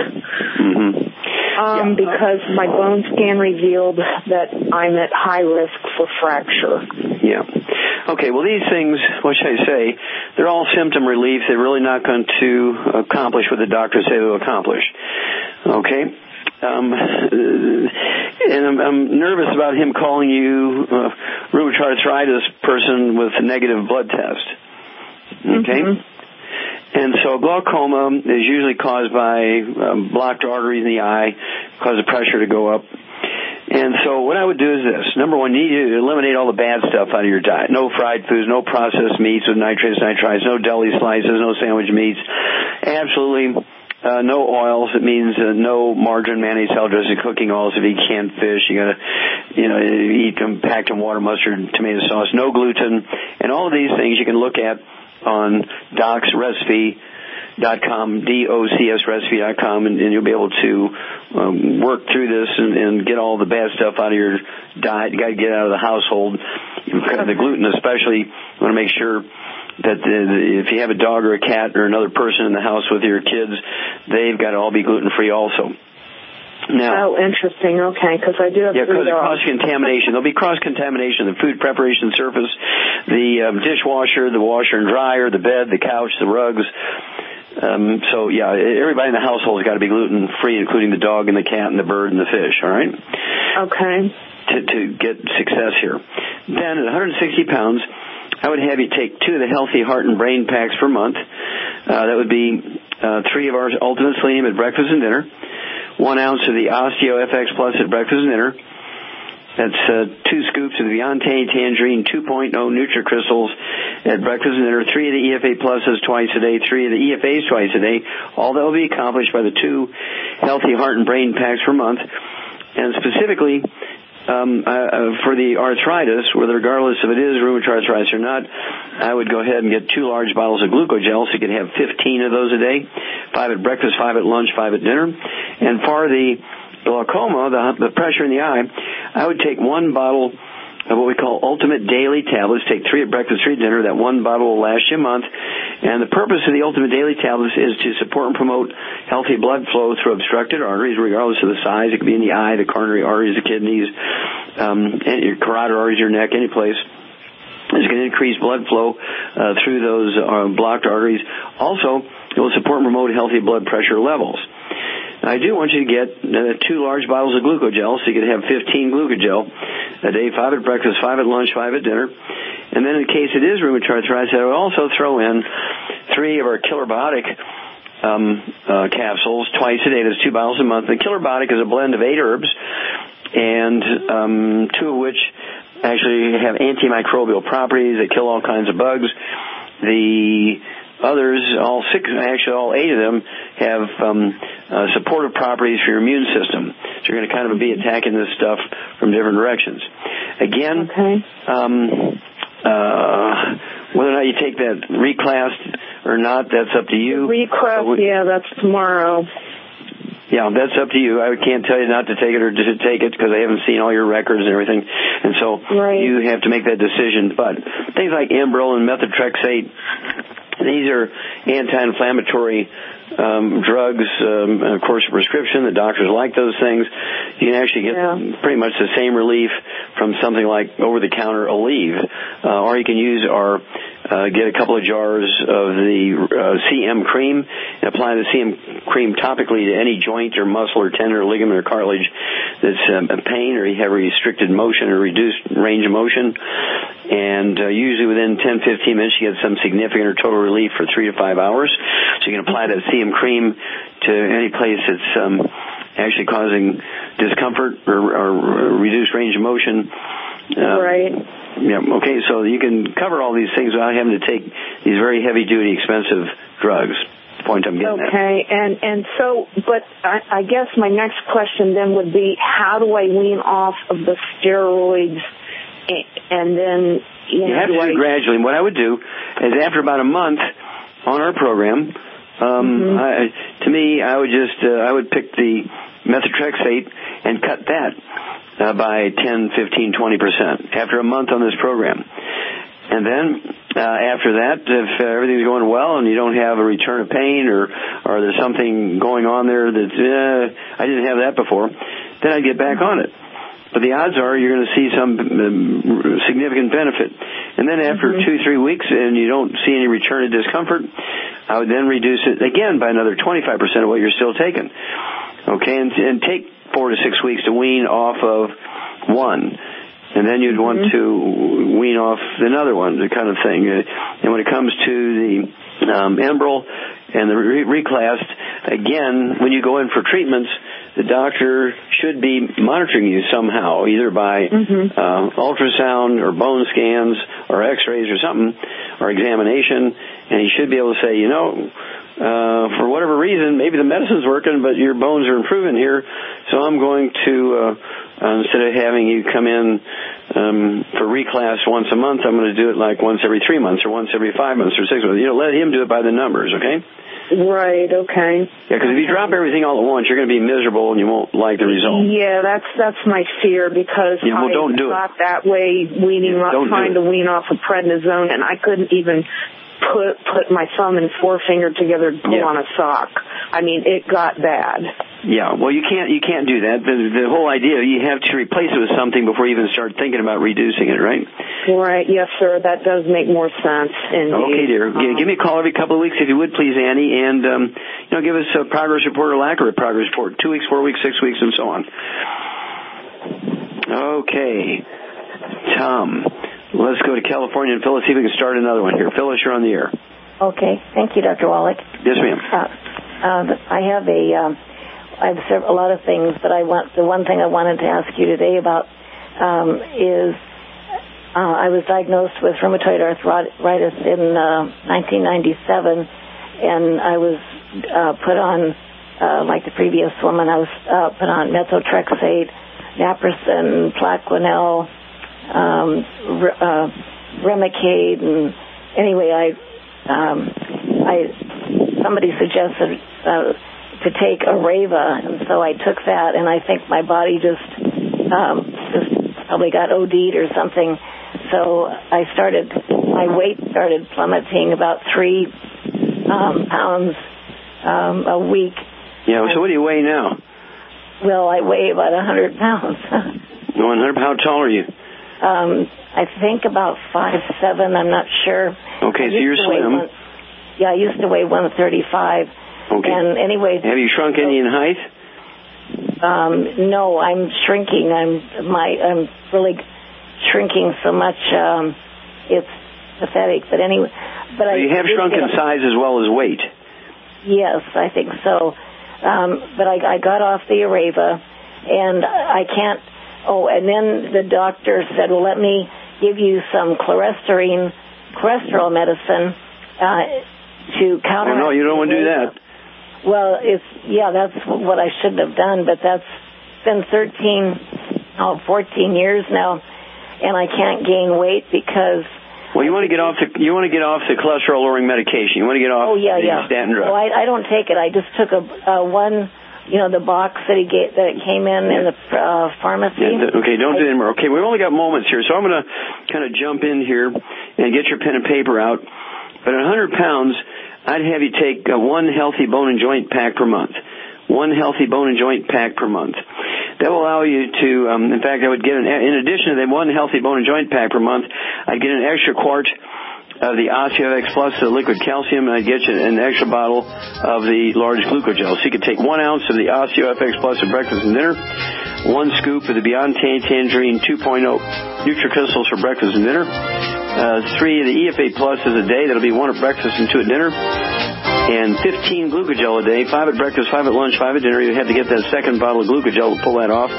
Because my bone scan revealed that I'm at high risk for fracture. Yeah. Okay, well, these things, what should I say, they're all symptom relief. They're really not going to accomplish what the doctors say they'll accomplish. Okay? And I'm nervous about him calling you rheumatoid arthritis person with a negative blood test. Okay? And so glaucoma is usually caused by blocked arteries in the eye, cause the pressure to go up. And so what I would do is this. Number one, you need to eliminate all the bad stuff out of your diet. No fried foods, no processed meats with nitrates, nitrites, no deli slices, no sandwich meats. Absolutely no oils. It means no margarine, mayonnaise, salad dressing, cooking oils. If you eat canned fish, you gotta, eat them packed in water, mustard, tomato sauce. No gluten, and all of these things you can look at on DocsRecipe.com, DOCSRecipe.com, and you'll be able to work through this and get all the bad stuff out of your diet. You got to get out of the household. The gluten, especially, you want to make sure that if you have a dog or a cat or another person in the house with your kids, they've got to all be gluten-free also. Now, interesting. Okay, because I do have because of cross-contamination. There'll be cross-contamination. The food preparation surface, the dishwasher, the washer and dryer, the bed, the couch, the rugs. Everybody in the household has got to be gluten-free, including the dog and the cat and the bird and the fish, all right? Okay. To get success here. Then at 160 pounds, I would have you take 2 of the Healthy Heart and Brain Packs per month. That would be 3 of our Ultimate Selenium at breakfast and dinner, 1 ounce of the Osteo FX Plus at breakfast and dinner. That's 2 scoops of the Beyonce Tangerine 2.0 NutriCrystals at breakfast and dinner, 3 of the EFA Pluses twice a day, 3 of the EFAs twice a day. All that will be accomplished by the 2 Healthy Heart and Brain Packs per month. And specifically, for the arthritis, whether regardless if it is rheumatoid arthritis or not, I would go ahead and get 2 large bottles of glucogel, so you can have 15 of those a day, 5 at breakfast, 5 at lunch, 5 at dinner. And for the glaucoma, the pressure in the eye, I would take 1 bottle of what we call Ultimate Daily Tablets. Take 3 at breakfast, 3 at dinner. That 1 bottle will last you a month. And the purpose of the Ultimate Daily Tablets is to support and promote healthy blood flow through obstructed arteries, regardless of the size. It could be in the eye, the coronary arteries, the kidneys, your carotid arteries, your neck, any place. It's going to increase blood flow through those blocked arteries. Also, it will support and promote healthy blood pressure levels. I do want you to get 2 large bottles of glucogel, so you can have 15 glucogel a day, 5 at breakfast, 5 at lunch, 5 at dinner. And then in case it is rheumatoid arthritis, I would also throw in 3 of our Killer Biotic capsules twice a day. There's 2 bottles a month. The Killer Biotic is a blend of 8 herbs, and 2 of which actually have antimicrobial properties that kill all kinds of bugs. The others, all 8 of them, have supportive properties for your immune system. So you're going to kind of be attacking this stuff from different directions. Again, whether or not you take that Reclast or not, that's up to you. Reclast, that's tomorrow. Yeah, that's up to you. I can't tell you not to take it or to take it because I haven't seen all your records and everything. And so you have to make that decision. But things like Enbrel and methotrexate, these are anti-inflammatory drugs, of course, a prescription. The doctors like those things. You can actually get pretty much the same relief from something like over-the-counter Aleve. Or you can use get a couple of jars of the CM cream and apply the CM cream topically to any joint or muscle or tendon or ligament or cartilage that's a pain or you have restricted motion or reduced range of motion. And usually within 10-15 minutes you get some significant or total relief for 3 to 5 hours. So you can apply that CM cream to any place that's actually causing discomfort or reduced range of motion. Yeah. Okay. So you can cover all these things without having to take these very heavy-duty, expensive drugs. The point I'm getting at. Okay. And so, but I guess my next question then would be, how do I wean off of the steroids? And then you have to do it gradually. And what I would do is, after about a month on our program, to me, I would pick the methotrexate and cut that by 10, 15, 20% after a month on this program. And then after that, if everything's going well and you don't have a return of pain or there's something going on there that I didn't have that before, then I'd get back on it. But the odds are you're going to see some significant benefit. And then after 2-3 weeks and you don't see any return of discomfort, I would then reduce it again by another 25% of what you're still taking. Okay, and take 4 to 6 weeks to wean off of one. And then you'd want to wean off another one, the kind of thing. And when it comes to the Enbrel and the reclassed, again, when you go in for treatments, the doctor should be monitoring you somehow, either by ultrasound or bone scans or x-rays or something, or examination. And he should be able to say, for whatever reason, maybe the medicine's working, but your bones are improving here, so I'm going to, instead of having you come in for reclass once a month, I'm going to do it like once every 3 months or once every 5 months or 6 months. Let him do it by the numbers, okay? Right, okay. Yeah, because if you drop everything all at once, you're going to be miserable and you won't like the result. Yeah, that's my fear because I got that way trying to wean off of prednisone, and I couldn't even put my thumb and forefinger together to glue on a sock. I mean, it got bad. Yeah, well, you can't do that. The whole idea, you have to replace it with something before you even start thinking about reducing it, right? Right, yes, sir. That does make more sense. Indeed. Okay, dear. Give me a call every couple of weeks if you would, please, Annie, and give us a progress report or lack of a progress report. 2 weeks, 4 weeks, 6 weeks, and so on. Okay, Tom. Let's go to California and Phyllis, see if we can start another one here. Phyllis, you're on the air. Okay. Thank you, Dr. Wallach. Yes, ma'am. I have a lot of things, but the one thing I wanted to ask you today about is I was diagnosed with rheumatoid arthritis in 1997, and I was put on, like the previous woman, I was put on methotrexate, naproxen, Plaquenil, Remicade, and anyway, somebody suggested to take Areva, and so I took that, and I think my body just probably got OD'd or something. So my weight started plummeting about 3 pounds a week. Yeah. So what do you weigh now? Well, I weigh about 100 pounds. 100. How tall are you? I think about 5'7". I'm not sure. Okay, so you're slim. I used to weigh 135. Okay. And anyway, have you shrunk any in height? No, I'm shrinking. I'm really shrinking so much. It's pathetic. But anyway, so you have shrunk in size as well as weight. Yes, I think so. But I got off the Areva, and I can't. Oh, and then the doctor said, well, let me give you some cholesterol medicine to counteract. Oh, no, you don't want to do that. Well, that's what I shouldn't have done, but that's been 14 years now, and I can't gain weight because... Well, you want to get off the cholesterol lowering medication. You want to get off the statin drug. Well, I don't take it. I just took one the box that came in the pharmacy. Okay, don't do that anymore. Okay, we've only got moments here, so I'm going to kind of jump in here and get your pen and paper out. But at 100 pounds, I'd have you take one healthy bone and joint pack per month. One healthy bone and joint pack per month. That will allow you to, in fact, I would get in addition to the one healthy bone and joint pack per month, I'd get an extra quart of the OsteoX Plus, the liquid calcium, and I'd get you an extra bottle of the large glucogel. So you could take 1 ounce of the OsteoFX Plus at breakfast and dinner, 1 scoop of the Beyond Tangerine 2.0 NutriCrystals for breakfast and dinner, 3 of the EFA Pluses a day. That'll be 1 at breakfast and 2 at dinner, and 15 glucogel a day, 5 at breakfast, 5 at lunch, 5 at dinner. You have to get that second bottle of glucogel to pull that off.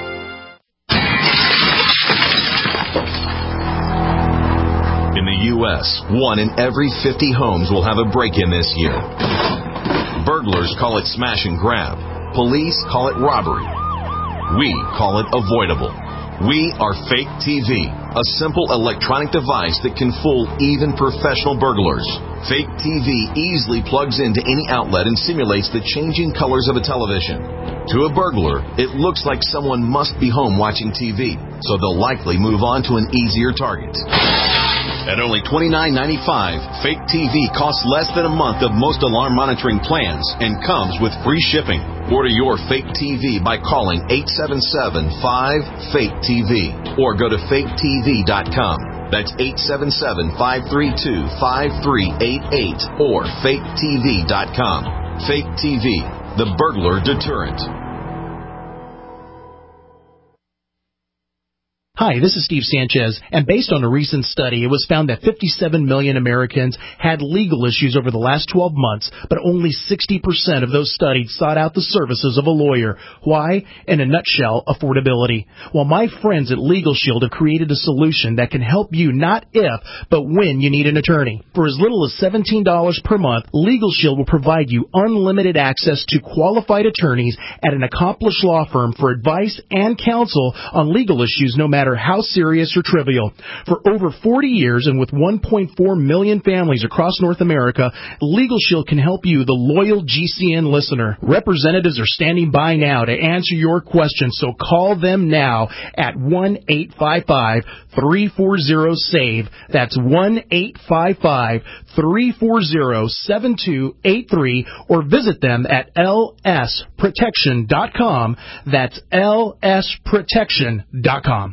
In the U.S., 1 in every 50 homes will have a break-in this year. Burglars call it smash and grab. Police call it robbery. We call it avoidable. We are Fake TV, a simple electronic device that can fool even professional burglars. Fake TV easily plugs into any outlet and simulates the changing colors of a television. To a burglar, it looks like someone must be home watching TV, so they'll likely move on to an easier target. At only $29.95, Fake TV costs less than a month of most alarm monitoring plans and comes with free shipping. Order your Fake TV by calling 877-5-FAKE-TV or go to faketv.com. That's 877-532-5388 or faketv.com. Fake TV, the burglar deterrent. Hi, this is Steve Sanchez, and based on a recent study, it was found that 57 million Americans had legal issues over the last 12 months, but only 60% of those studied sought out the services of a lawyer. Why? In a nutshell, affordability. Well, my friends at Legal Shield have created a solution that can help you not if, but when you need an attorney. For as little as $17 per month, Legal Shield will provide you unlimited access to qualified attorneys at an accomplished law firm for advice and counsel on legal issues, no matter how serious or trivial. For over 40 years and with 1.4 million families across North America, Legal Shield can help you, the loyal GCN listener. Representatives are standing by now to answer your questions, so call them now at 1-855-340-SAVE. That's 1-855-340-7283, or visit them at lsprotection.com. That's lsprotection.com.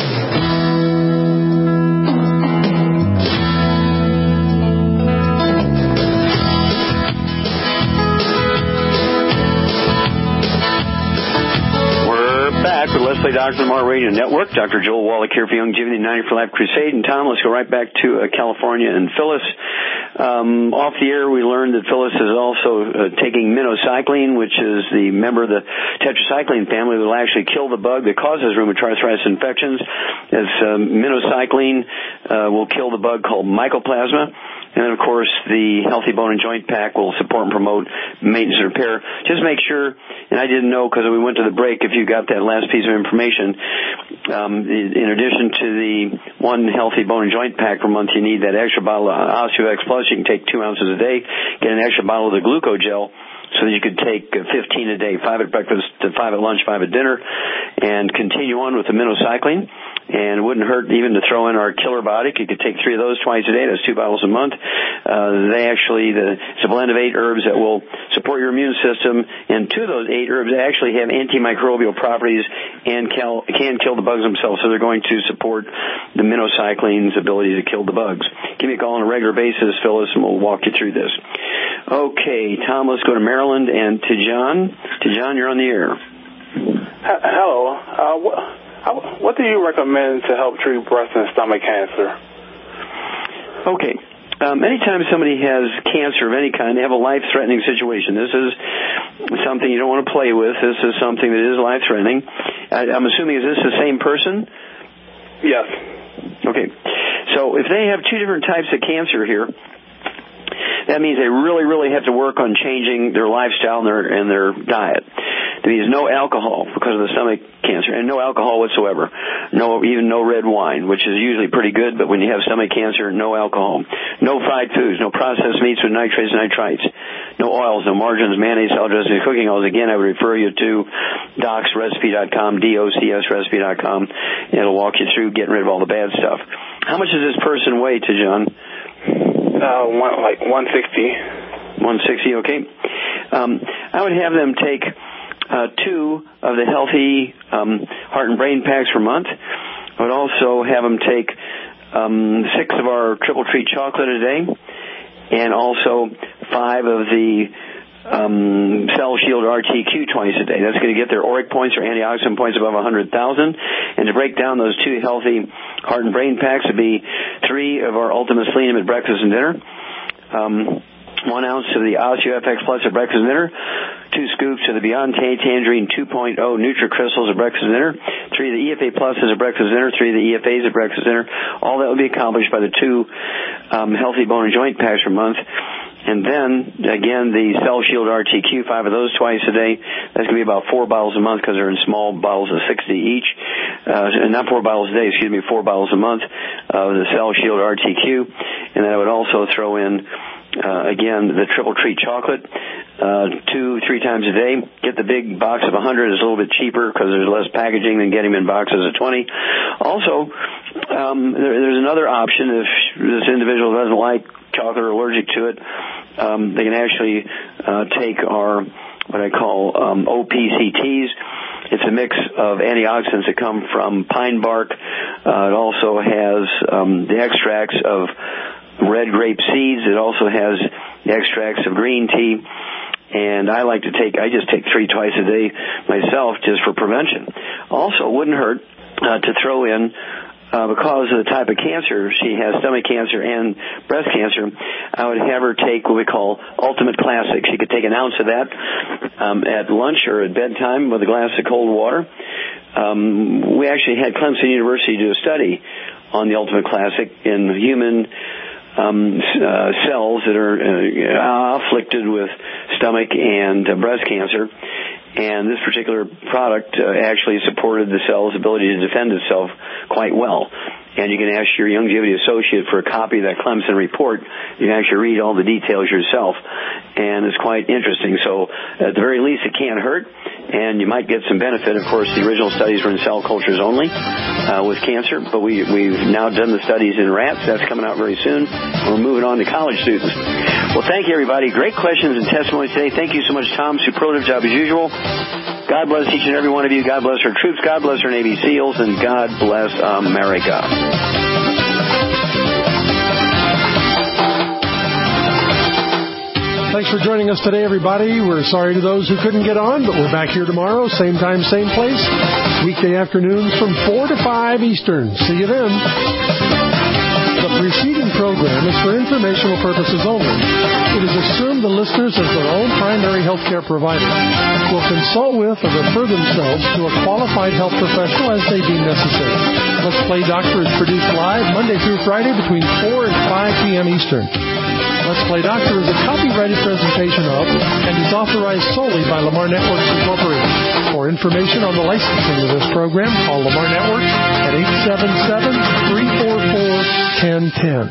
Leslie Dr. Lamar Radio Network. Dr. Joel Wallach here for Youngevity 90 for Life Crusade. And Tom, let's go right back to California and Phyllis. Off the air, we learned that Phyllis is also taking minocycline, which is the member of the tetracycline family that will actually kill the bug that causes rheumatoid arthritis infections. As minocycline will kill the bug called mycoplasma. And then, of course, the Healthy Bone and Joint Pack will support and promote maintenance and repair. Just make sure, and I didn't know because we went to the break, if you got that last piece of information, in addition to the one Healthy Bone and Joint Pack per month, you need that extra bottle of OsteoX Plus. You can take 2 ounces a day, get an extra bottle of the glucogel, so that you could take 15 a day, 5 at breakfast, 5 at lunch, 5 at dinner, and continue on with the minocycline. And it wouldn't hurt even to throw in our Killer Biotic. You could take 3 of those twice a day. That's 2 bottles a month. It's a blend of 8 herbs that will support your immune system. And 2 of those 8 herbs actually have antimicrobial properties and can kill the bugs themselves. So they're going to support the minocycline's ability to kill the bugs. Give me a call on a regular basis, Phyllis, and we'll walk you through this. Okay, Tom, let's go to Maryland and to John. To John, you're on the air. Hello. What do you recommend to help treat breast and stomach cancer? Okay. Anytime somebody has cancer of any kind, they have a life-threatening situation. This is something you don't want to play with. This is something that is life-threatening. I'm assuming, is this the same person? Yes. Okay. So if they have 2 different types of cancer here, that means they really, really have to work on changing their lifestyle and their diet. That means no alcohol because of the stomach cancer, and no alcohol whatsoever. Even no red wine, which is usually pretty good, but when you have stomach cancer, no alcohol. No fried foods, no processed meats with nitrates and nitrites. no oils, no margarines, mayonnaise, salad dressing, cooking oils. Again, I would refer you to docsrecipe.com, docsrecipe.com. It'll walk you through getting rid of all the bad stuff. How much does this person weigh, John? Like 160. 160, okay. I would have them take 2 of the healthy heart and brain packs per month. I would also have them take 6 of our Triple Treat chocolate a day, and also 5 of the Cell Shield RTQ twice a day. That's going to get their ORIC points or antioxidant points above 100,000. And to break down those 2 healthy heart and brain packs would be 3 of our Ultimate Selenium at breakfast and dinner, 1 ounce of the OsteoFX Plus at breakfast and dinner, 2 scoops of the Beyond Tangerine 2.0 NutriCrystals at breakfast and dinner, 3 of the EFA Pluses at breakfast and dinner, 3 of the EFAs at breakfast and dinner. All that will be accomplished by the 2 healthy bone and joint packs per month. And then, again, the Cell Shield RTQ, 5 of those twice a day. That's going to be about 4 bottles a month because they're in small bottles of 60 each. Not 4 bottles a day, 4 bottles a month of the Cell Shield RTQ. And then I would also throw in, again, the Triple Treat chocolate, 2-3 times a day. Get the big box of 100. It's a little bit cheaper because there's less packaging than getting them in boxes of 20. Also, there's another option if this individual doesn't like chocolate or allergic to it. They can actually take our what I call OPCTs. It's a mix of antioxidants that come from pine bark. It also has the extracts of red grape seeds. It also has the extracts of green tea. And I just take 3 twice a day myself just for prevention. Also, it wouldn't hurt to throw in, because of the type of cancer she has, stomach cancer and breast cancer, I would have her take what we call Ultimate Classic. She could take an ounce of that at lunch or at bedtime with a glass of cold water. We actually had Clemson University do a study on the Ultimate Classic in human cells that are afflicted with stomach and breast cancer. And this particular product actually supported the cell's ability to defend itself quite well. And you can ask your Youngevity associate for a copy of that Clemson report. You can actually read all the details yourself. And it's quite interesting. So at the very least, it can't hurt. And you might get some benefit. Of course, the original studies were in cell cultures only with cancer. But we've now done the studies in rats. That's coming out very soon. We're moving on to college students. Well, thank you, everybody. Great questions and testimonies today. Thank you so much, Tom. Superlative job as usual. God bless each and every one of you. God bless our troops. God bless our Navy SEALs. And God bless America. Thanks for joining us today, everybody. We're sorry to those who couldn't get on, but we're back here tomorrow, same time, same place, weekday afternoons from 4 to 5 Eastern. See you then. The preceding program is for informational purposes only. It is assumed the listeners, as their own primary health care provider, will consult with or refer themselves to a qualified health professional as they deem necessary. Let's Play Doctor is produced live Monday through Friday between 4 and 5 p.m. Eastern. Let's Play Doctor is a copyrighted presentation of and is authorized solely by Lamar Networks Incorporated. For information on the licensing of this program, call Lamar Networks at 877-344-1010.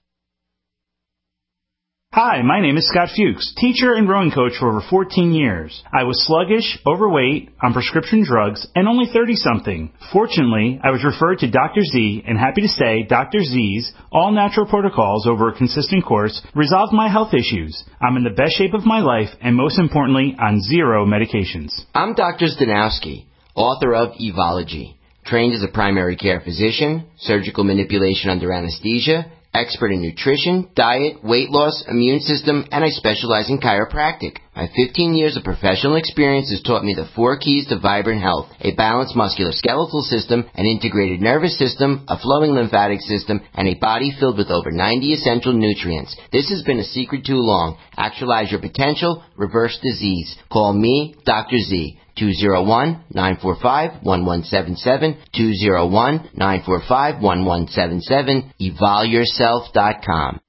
Hi, my name is Scott Fuchs, teacher and rowing coach for over 14 years. I was sluggish, overweight, on prescription drugs, and only 30-something. Fortunately, I was referred to Dr. Z, and happy to say Dr. Z's all-natural protocols over a consistent course resolved my health issues. I'm in the best shape of my life, and most importantly, on 0 medications. I'm Dr. Stanowski, author of Evology, trained as a primary care physician, surgical manipulation under anesthesia, expert in nutrition, diet, weight loss, immune system, and I specialize in chiropractic. My 15 years of professional experience has taught me the 4 keys to vibrant health: a balanced musculoskeletal system, an integrated nervous system, a flowing lymphatic system, and a body filled with over 90 essential nutrients. This has been a secret too long. Actualize your potential, reverse disease. Call me, Dr. Z. 201-945-1177, 201-945-1177, evolveyourself.com.